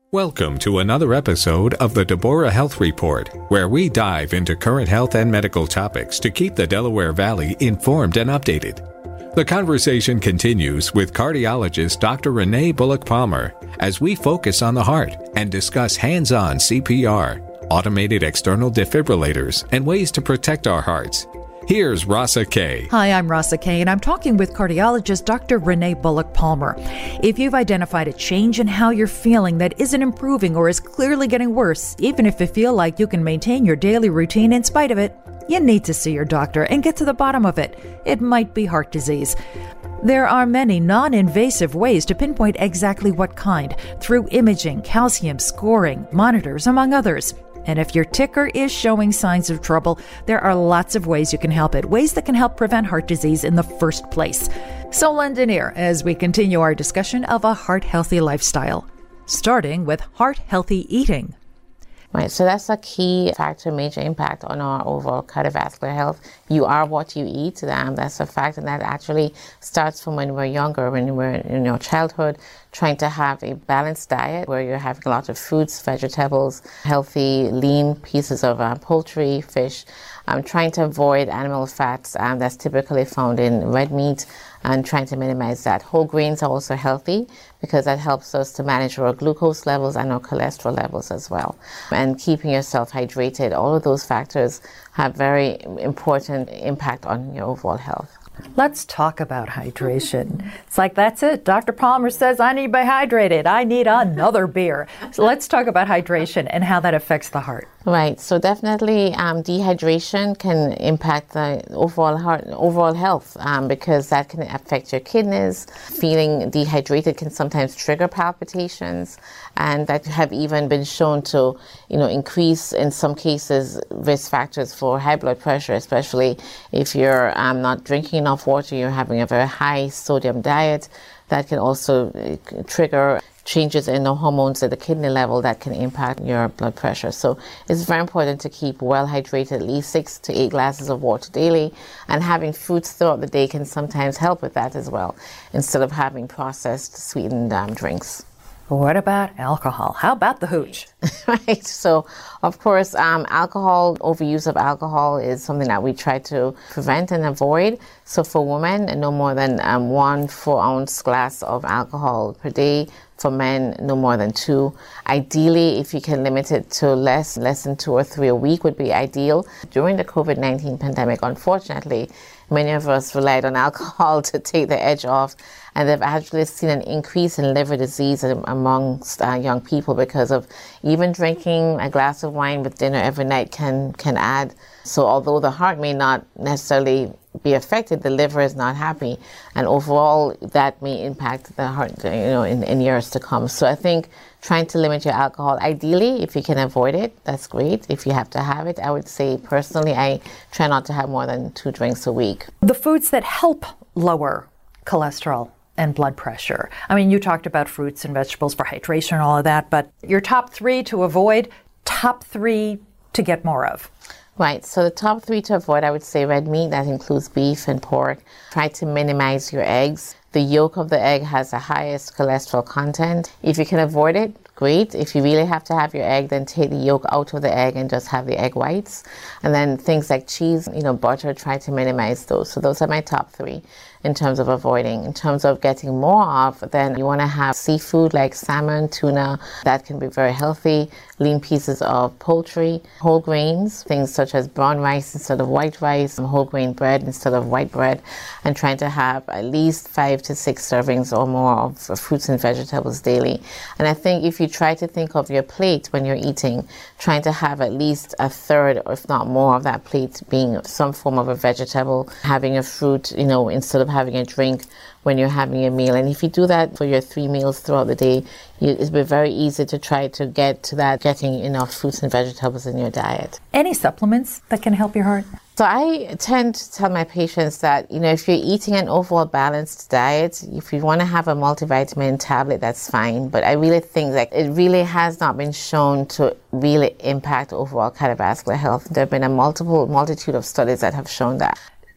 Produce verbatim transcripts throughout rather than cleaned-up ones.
Welcome to another episode of the Deborah Health Report, where we dive into current health and medical topics to keep the Delaware Valley informed and updated. The conversation continues with cardiologist Doctor Renee Bullock-Palmer as we focus on the heart and discuss hands-on C P R, automated external defibrillators, and ways to protect our hearts. Here's Rasa Kay. Hi, I'm Rasa Kay, and I'm talking with cardiologist Doctor Renee Bullock-Palmer. If you've identified a change in how you're feeling that isn't improving or is clearly getting worse, even if you feel like you can maintain your daily routine in spite of it, you need to see your doctor and get to the bottom of it. It might be heart disease. There are many non-invasive ways to pinpoint exactly what kind, through imaging, calcium scoring, monitors, among others. And if your ticker is showing signs of trouble, there are lots of ways you can help it, ways that can help prevent heart disease in the first place. So lend an ear as we continue our discussion of a heart-healthy lifestyle, starting with heart-healthy eating. Right, so that's a key factor, major impact on our overall cardiovascular health. You are what you eat. Um, that's a fact, and that actually starts from when we're younger, when we're in your childhood, trying to have a balanced diet where you're having a lot of fruits, vegetables, healthy, lean pieces of uh, poultry, fish. Um, trying to avoid animal fats um, that's typically found in red meat, and trying to minimize that. Whole grains are also healthy because that helps us to manage our glucose levels and our cholesterol levels as well. And keeping yourself hydrated, all of those factors have very important impact on your overall health. Let's talk about hydration. It's like, that's it. Doctor Palmer says I need to be hydrated. I need another beer. So let's talk about hydration and how that affects the heart. Right. So definitely um, dehydration can impact the overall heart, overall health um, because that can affect your kidneys. Feeling dehydrated can sometimes trigger palpitations, and that have even been shown to, you know, increase in some cases risk factors for high blood pressure, especially if you're um, not drinking enough water, you're having a very high sodium diet. That can also uh, trigger changes in the hormones at the kidney level that can impact your blood pressure. So it's very important to keep well hydrated, at least six to eight glasses of water daily, and having fruits throughout the day can sometimes help with that as well, instead of having processed sweetened um, drinks. What about alcohol? How about the hooch? Right. So, of course, um, alcohol, overuse of alcohol is something that we try to prevent and avoid. So for women, no more than um, one four ounce glass of alcohol per day. For men, no more than two. Ideally, if you can limit it to less, less than two or three a week would be ideal. During the covid nineteen pandemic, unfortunately, many of us relied on alcohol to take the edge off, and they've actually seen an increase in liver disease amongst uh, young people because of even drinking a glass of wine with dinner every night can can add. So although the heart may not necessarily be affected, the liver is not happy, and overall that may impact the heart, you know, in, in years to come. So I think trying to limit your alcohol, ideally, if you can avoid it, that's great. If you have to have it, I would say personally, I try not to have more than two drinks a week. The foods that help lower cholesterol and blood pressure. I mean, you talked about fruits and vegetables for hydration and all of that, but your top three to avoid, top three to get more of. Right, so the top three to avoid, I would say red meat, that includes beef and pork. Try to minimize your eggs. The yolk of the egg has the highest cholesterol content. If you can avoid it, great. If you really have to have your egg, then take the yolk out of the egg and just have the egg whites. And then things like cheese, you know, butter, try to minimize those. So those are my top three in terms of avoiding. In terms of getting more of, then you want to have seafood like salmon, tuna. That can be very healthy. Lean pieces of poultry, whole grains, things such as brown rice instead of white rice, whole grain bread instead of white bread, and trying to have at least five to six servings or more of fruits and vegetables daily. And I think if you try to think of your plate when you're eating, trying to have at least a third, if not more, of that plate being some form of a vegetable, having a fruit, you know, instead of having a drink when you're having a meal. And if you do that for your three meals throughout the day, you, it'll be very easy to try to get to that, getting enough fruits and vegetables in your diet. Any supplements that can help your heart? So I tend to tell my patients that, you know, if you're eating an overall balanced diet, if you want to have a multivitamin tablet, that's fine. But I really think that it really has not been shown to really impact overall cardiovascular health. There have been a multiple multitude of studies that have shown that.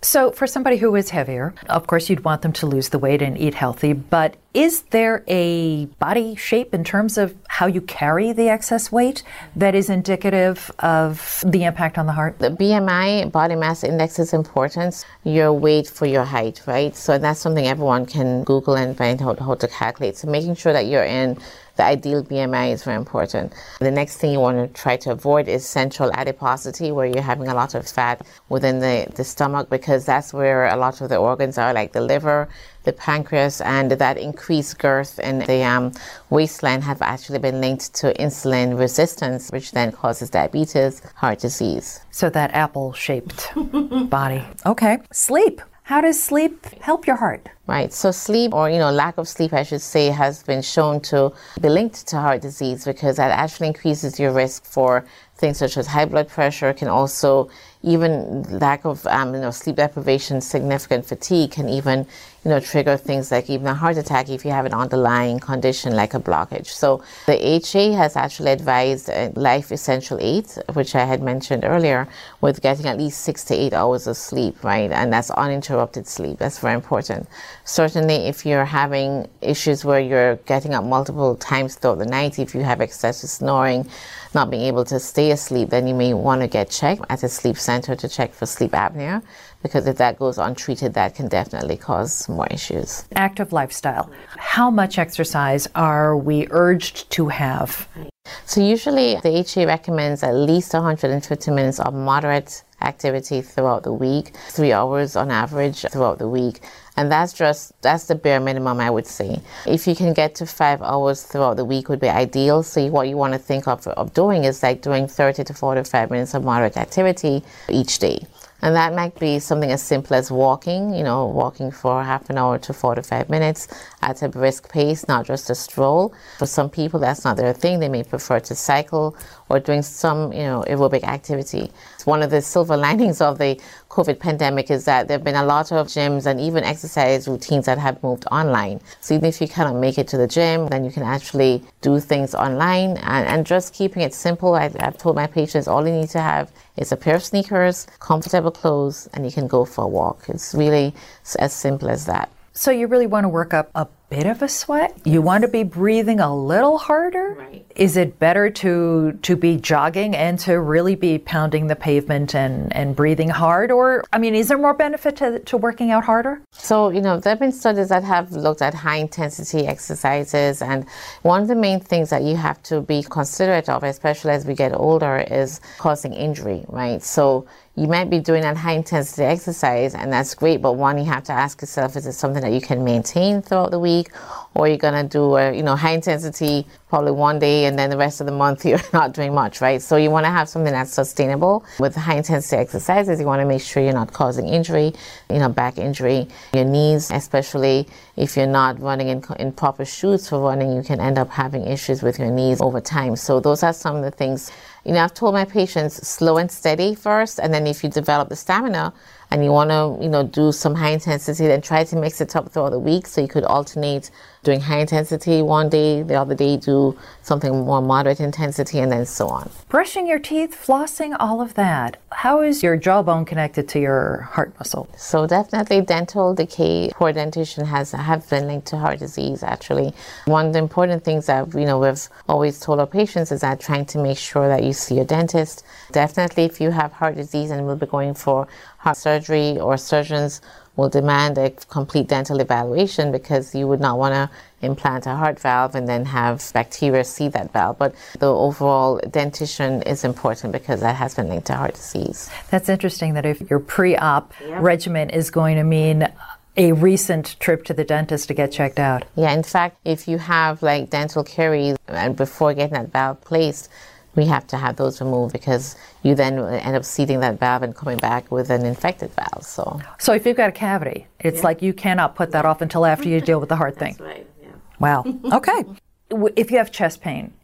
So for somebody who is heavier, of course you'd want them to lose the weight and eat healthy, but is there a body shape in terms of how you carry the excess weight that is indicative of the impact on the heart? The B M I, body mass index, is important. Your weight for your height, right? So that's something everyone can Google and find out how to calculate. So making sure that you're in the ideal B M I is very important. The next thing you want to try to avoid is central adiposity, where you're having a lot of fat within the, the stomach, because that's where a lot of the organs are, like the liver, the pancreas, and that increased girth in the um, waistline have actually been linked to insulin resistance, which then causes diabetes, heart disease. So that apple-shaped body. Okay. Sleep. How does sleep help your heart? Right. So sleep, or, you know, lack of sleep, I should say, has been shown to be linked to heart disease, because that actually increases your risk for things such as high blood pressure. Can also, even lack of um, you know, sleep deprivation, significant fatigue can even, you know, trigger things like even a heart attack if you have an underlying condition like a blockage. So the A H A has actually advised uh, Life Essential eight, which I had mentioned earlier, with getting at least six to eight hours of sleep, right? And that's uninterrupted sleep. That's very important. Certainly, if you're having issues where you're getting up multiple times throughout the night, if you have excessive snoring, not being able to stay asleep, then you may want to get checked at a sleep center to check for sleep apnea, because if that goes untreated, that can definitely cause more issues. Active lifestyle. How much exercise are we urged to have? So usually the A H A recommends at least one hundred fifty minutes of moderate activity throughout the week, three hours on average throughout the week. And that's just, that's the bare minimum, I would say. If you can get to five hours throughout the week would be ideal. So what you want to think of, of doing is like doing thirty to forty-five minutes of moderate activity each day. And that might be something as simple as walking, you know, walking for half an hour to forty-five minutes at a brisk pace, not just a stroll. For some people, that's not their thing. They may prefer to cycle or doing some, you know, aerobic activity. One of the silver linings of the COVID pandemic is that there have been a lot of gyms and even exercise routines that have moved online. So even if you cannot make it to the gym, then you can actually do things online, and, and just keeping it simple. I, I've told my patients all you need to have is a pair of sneakers, comfortable clothes, and you can go for a walk. It's really as simple as that. So you really want to work up a bit of a sweat? You want to be breathing a little harder? Right. Is it better to to be jogging and to really be pounding the pavement and, and breathing hard? Or, I mean, is there more benefit to, to working out harder? So, you know, there have been studies that have looked at high intensity exercises, and one of the main things that you have to be considerate of, especially as we get older, is causing injury, right? So you might be doing that high intensity exercise, and that's great, but one, you have to ask yourself, is it something that you can maintain throughout the week? Or you're going to do a, you know, high intensity probably one day, and then the rest of the month you're not doing much, right? So you want to have something that's sustainable. With high intensity exercises, you want to make sure you're not causing injury, you know, back injury, your knees, especially if you're not running in, in proper shoes for running, you can end up having issues with your knees over time. So those are some of the things. You know, I've told my patients, slow and steady first, and then if you develop the stamina and you want to, you know, do some high intensity, then try to mix it up throughout the week. So you could alternate doing high intensity one day, the other day do something more moderate intensity, and then so on. Brushing your teeth, flossing, all of that. How is your jawbone connected to your heart muscle? So definitely dental decay, poor dentition has have been linked to heart disease, actually. One of the important things that, you know, we've always told our patients is that trying to make sure that you see your dentist. Definitely if you have heart disease and will be going for heart surgery, or surgeons will demand a complete dental evaluation, because you would not want to implant a heart valve and then have bacteria see that valve. But the overall dentition is important because that has been linked to heart disease. That's interesting that if your pre-op yeah. regimen is going to mean a recent trip to the dentist to get checked out. Yeah, in fact, if you have like dental caries and before getting that valve placed, we have to have those removed, because you then end up seeding that valve and coming back with an infected valve. So so if you've got a cavity, it's yeah. like you cannot put that off until after you deal with the heart thing. That's right, yeah. Wow. Okay. If you have chest pain,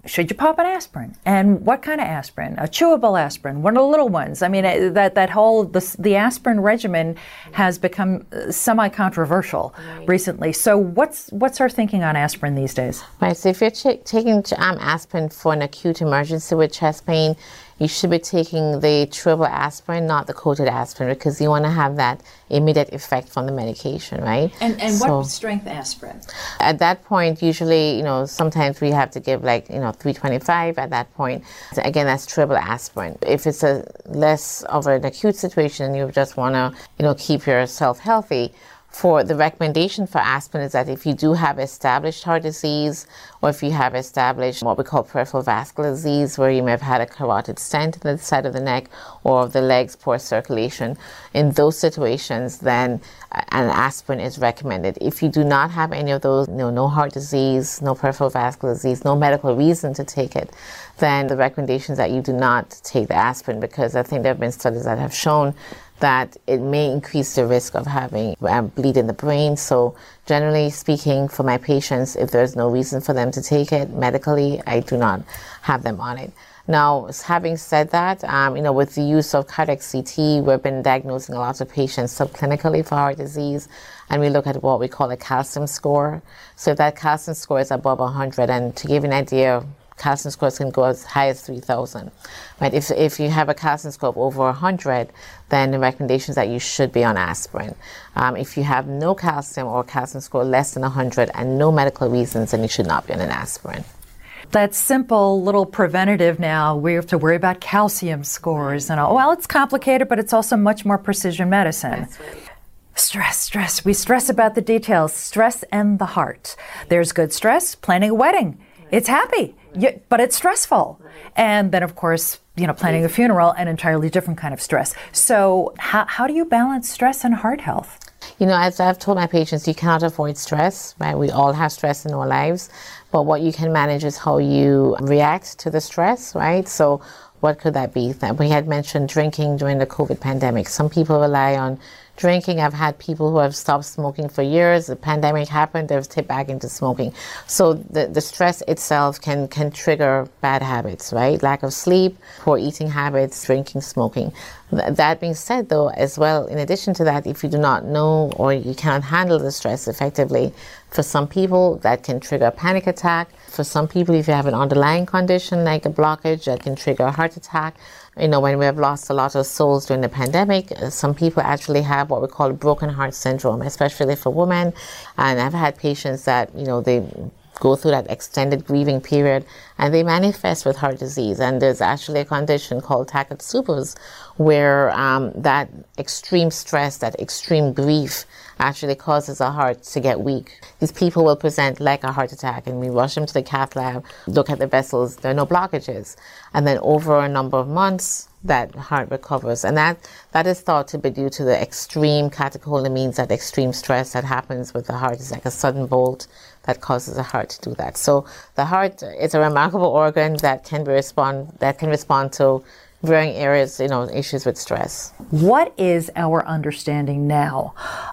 should you pop an aspirin? And what kind of aspirin? A chewable aspirin, one of the little ones. I mean, that that whole, the, the aspirin regimen has become semi-controversial right. recently. So what's what's our thinking on aspirin these days? Right, so if you're ch- taking um, aspirin for an acute emergency with chest pain, you should be taking the chewable aspirin, not the coated aspirin, because you want to have that immediate effect from the medication, right? And and so, what strength aspirin? At that point, usually, you know, sometimes we have to give like, you know, three twenty-five at that point. So again, that's chewable aspirin. If it's a less of an acute situation, you just want to, you know, keep yourself healthy. For the recommendation for aspirin is that if you do have established heart disease, or if you have established what we call peripheral vascular disease, where you may have had a carotid stent in the side of the neck or of the legs, poor circulation, in those situations, then an aspirin is recommended. If you do not have any of those, you know, no heart disease, no peripheral vascular disease, no medical reason to take it, then the recommendation is that you do not take the aspirin, because I think there have been studies that have shown that it may increase the risk of having um, bleed in the brain. So generally speaking, for my patients, if there's no reason for them to take it medically, I do not have them on it. Now, having said that, um, you know, with the use of cardiac C T, we've been diagnosing a lot of patients subclinically for heart disease, and we look at what we call a calcium score. So if that calcium score is above one hundred, and to give you an idea, calcium scores can go as high as three thousand. Right? If if you have a calcium score of over one hundred, then the recommendation is that you should be on aspirin. Um, if you have no calcium or calcium score less than one hundred and no medical reasons, then you should not be on an aspirin. That simple little preventative now, we have to worry about calcium scores and all. Well, it's complicated, but it's also much more precision medicine. Right. Stress, stress. We stress about the details. Stress and the heart. There's good stress, planning a wedding. It's happy, but it's stressful. And then, of course, you know, planning a funeral, an entirely different kind of stress. So how, how do you balance stress and heart health? You know, as I've told my patients, you cannot avoid stress, right? We all have stress in our lives, but what you can manage is how you react to the stress, right? So what could that be? We had mentioned drinking during the COVID pandemic. Some people rely on drinking. I've had people who have stopped smoking for years. The pandemic happened, they've tipped back into smoking. So the, the stress itself can, can trigger bad habits, right? Lack of sleep, poor eating habits, drinking, smoking. That being said, though, as well, in addition to that, if you do not know or you cannot handle the stress effectively, for some people that can trigger a panic attack. For some people, if you have an underlying condition like a blockage, that can trigger a heart attack. You know, when we have lost a lot of souls during the pandemic, some people actually have what we call broken heart syndrome, especially for women. And I've had patients that, you know, they go through that extended grieving period and they manifest with heart disease. And there's actually a condition called Takotsubo's, where um, that extreme stress, that extreme grief actually causes a heart to get weak. These people will present like a heart attack, and we rush them to the cath lab, look at the vessels, there are no blockages. And then over a number of months, that heart recovers. And that, that is thought to be due to the extreme catecholamines, that extreme stress that happens with the heart. It's like a sudden bolt that causes the heart to do that. So the heart is a remarkable organ that can be respond that can respond to varying areas, you know, issues with stress. What is our understanding now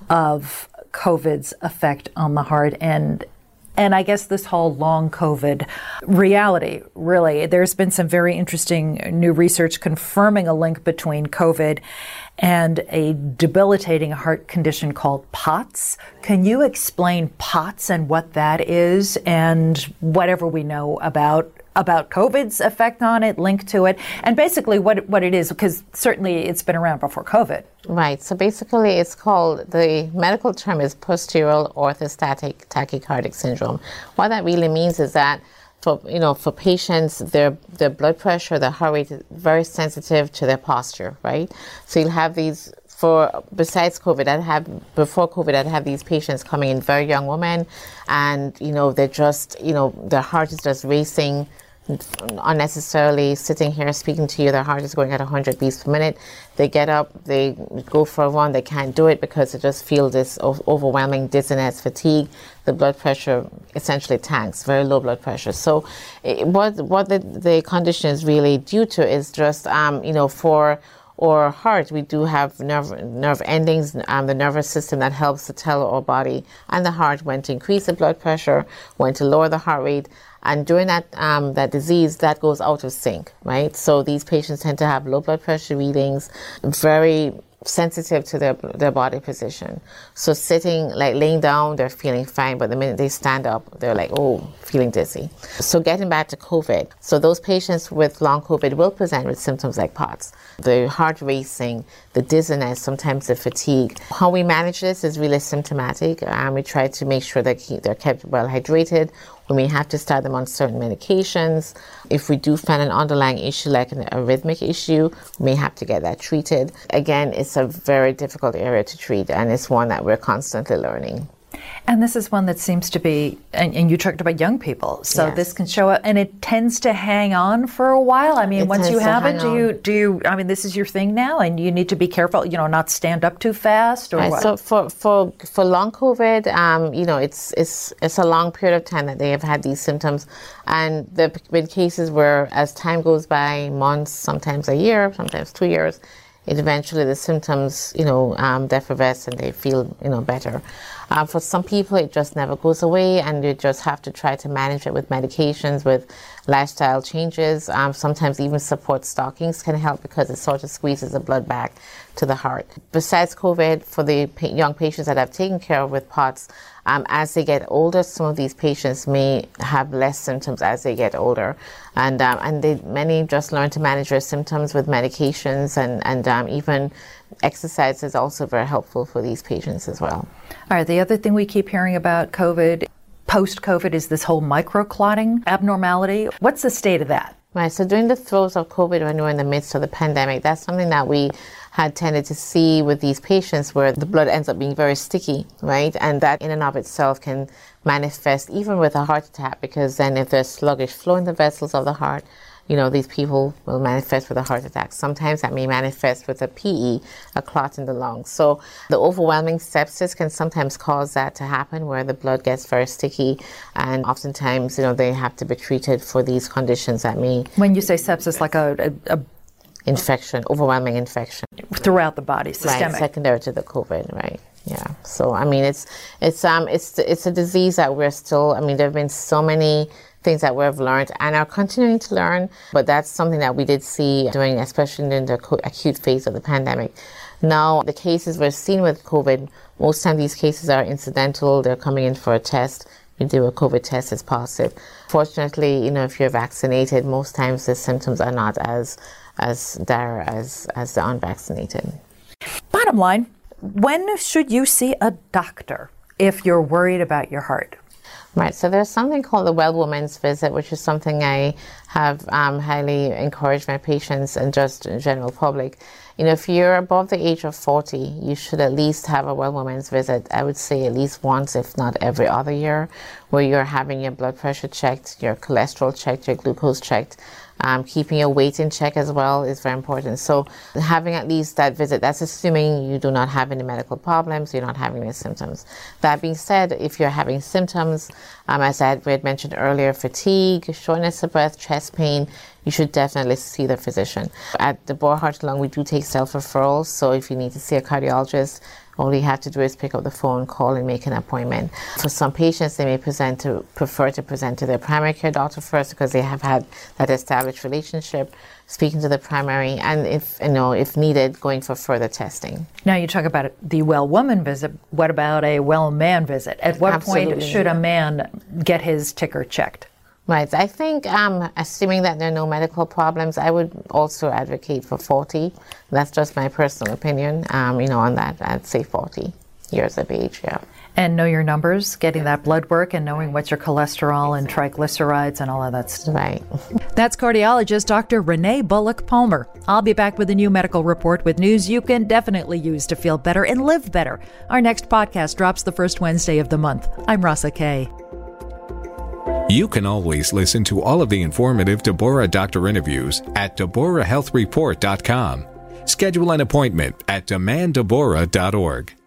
of COVID's effect on the heart and And I guess this whole long COVID reality, really, there's been some very interesting new research confirming a link between COVID and a debilitating heart condition called POTS. Can you explain POTS and what that is and whatever we know about about COVID's effect on it, link to it, and basically what what it is, because certainly it's been around before COVID. Right. So basically it's called, the medical term is postural orthostatic tachycardic syndrome. What that really means is that for, you know, for patients, their their blood pressure, their heart rate is very sensitive to their posture, right? So you'll have these, for besides COVID, I'd have, before COVID, I'd have these patients coming in, very young women, and, you know, they're just, you know, their heart is just racing unnecessarily. Sitting here speaking to you, their heart is going at one hundred beats per minute. They get up, they go for a run, they can't do it because they just feel this overwhelming dizziness, fatigue. The blood pressure essentially tanks, very low blood pressure. So it, what what the, the condition is really due to is just, um, you know, for our heart, we do have nerve nerve endings, um, the nervous system that helps to tell our body and the heart when to increase the blood pressure, when to lower the heart rate. And during that um, that disease, that goes out of sync, right? So these patients tend to have low blood pressure readings, very sensitive to their their body position. So sitting, like laying down, they're feeling fine, but the minute they stand up, they're like, oh, feeling dizzy. So getting back to COVID. So those patients with long COVID will present with symptoms like POTS. The heart racing, the dizziness, sometimes the fatigue. How we manage this is really symptomatic. Um, we try to make sure that they're kept well hydrated. We may have to start them on certain medications. If we do find an underlying issue like an arrhythmic issue, we may have to get that treated. Again, it's a very difficult area to treat, and it's one that we're constantly learning. And this is one that seems to be, and, and you talked about young people, so yes. this can show up, and it tends to hang on for a while. I mean, it once you have it, do on. you, do you, I mean, this is your thing now, and you need to be careful, you know, not stand up too fast, or right, what? So for, for, for long COVID, um, you know, it's, it's, it's a long period of time that they have had these symptoms, and there have been cases where as time goes by, months, sometimes a year, sometimes two years, it eventually the symptoms, you know, um, effervesce and they feel, you know, better. Uh, for some people, it just never goes away, and you just have to try to manage it with medications, with lifestyle changes. Um, sometimes even support stockings can help because it sort of squeezes the blood back to the heart. Besides COVID, for the pa- young patients that I've taken care of with POTS, um, as they get older, some of these patients may have less symptoms as they get older. And um, and they, many just learn to manage their symptoms with medications, and, and um, even exercise is also very helpful for these patients as well. All right, the other thing we keep hearing about COVID, post-COVID, is this whole microclotting abnormality. What's the state of that? Right, so during the throes of COVID, when we were in the midst of the pandemic, that's something that we had tended to see with these patients where the blood ends up being very sticky, right? And that in and of itself can manifest even with a heart attack, because then if there's sluggish flow in the vessels of the heart, you know, these people will manifest with a heart attack. Sometimes that may manifest with a P E, a clot in the lungs. So the overwhelming sepsis can sometimes cause that to happen, where the blood gets very sticky, and oftentimes, you know, they have to be treated for these conditions that may... When you say sepsis, like a... a, a infection, overwhelming infection. Throughout the body, systemic. Right, secondary to the COVID, right. Yeah. So, I mean, it's it's um it's it's a disease that we're still, I mean, there have been so many things that we've learned and are continuing to learn, but that's something that we did see during, especially in the acute phase of the pandemic. Now, the cases we're seeing with COVID, most time these cases are incidental. They're coming in for a test. You do a COVID test, it's positive. Fortunately, you know, if you're vaccinated, most times the symptoms are not as as dire as, as the unvaccinated. Bottom line, when should you see a doctor if you're worried about your heart? Right, so there's something called the Well Woman's Visit, which is something I have um, highly encouraged my patients and just in general public. You know, if you're above the age of forty, you should at least have a Well Woman's Visit. I would say at least once, if not every other year, where you're having your blood pressure checked, your cholesterol checked, your glucose checked. Um, keeping your weight in check as well is very important. So having at least that visit, that's assuming you do not have any medical problems, you're not having any symptoms. That being said, if you're having symptoms, um, as I had mentioned earlier, fatigue, shortness of breath, chest pain, you should definitely see the physician. At Deborah Heart and Lung, we do take self-referrals, so if you need to see a cardiologist, all you have to do is pick up the phone, call, and make an appointment. For some patients, they may present to prefer to present to their primary care doctor first because they have had that established relationship, speaking to the primary, and if you know, if needed, going for further testing. Now you talk about the well woman visit. What about a well man visit? At what Absolutely. point should a man get his ticker checked? Right. I think, um, assuming that there are no medical problems, I would also advocate for forty. That's just my personal opinion. Um, you know, on that, I'd say forty years of age. Yeah. And know your numbers, getting that blood work, and knowing what's your cholesterol and triglycerides and all of that stuff. Right. That's cardiologist Doctor Renee Bullock Palmer. I'll be back with a new medical report with news you can definitely use to feel better and live better. Our next podcast drops the first Wednesday of the month. I'm Rasa Kay. You can always listen to all of the informative Deborah Doctor interviews at Deborah Health Report dot com. Schedule an appointment at demand deborah dot org.